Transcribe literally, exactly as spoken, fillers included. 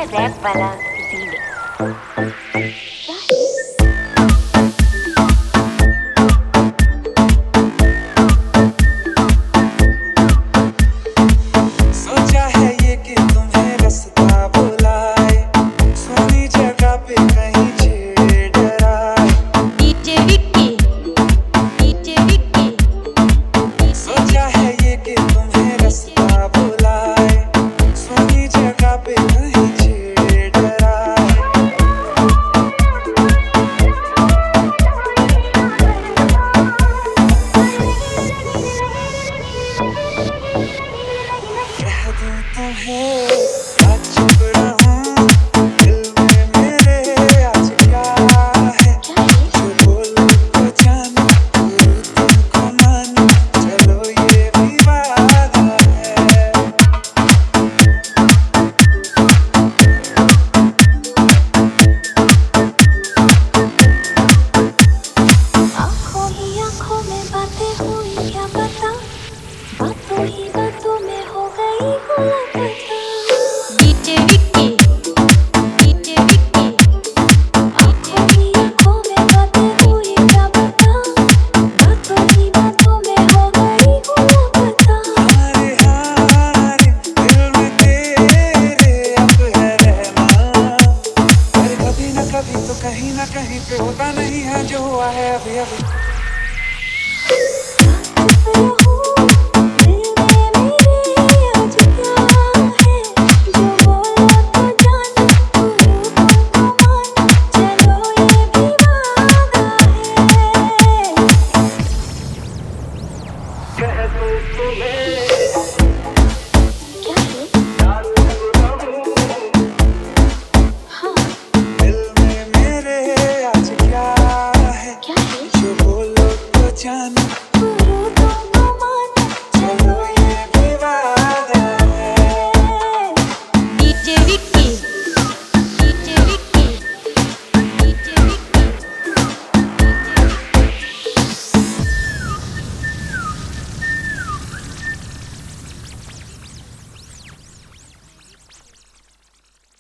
Rap वाला remix. सोचा है ये कि तुम्हें रास्ता बुलाए, सोनी जगह पे कहीं छेड़ डराए। DJ Vicky, DJ Vicky. सोचा है ये कि तुम्हें रास्ता बुलाए, सोनी जगह पे कहीं छेड़ डराए। कह दूं तुम्हें आज चुप रहूं, दिल में मेरे आज क्या है, जो बोलूं तो जानूं, बोलूं तुमको मानूं, चलो ये भी वादा है। आँखों ही आँखों में बातें हुई क्या पता, बातों ही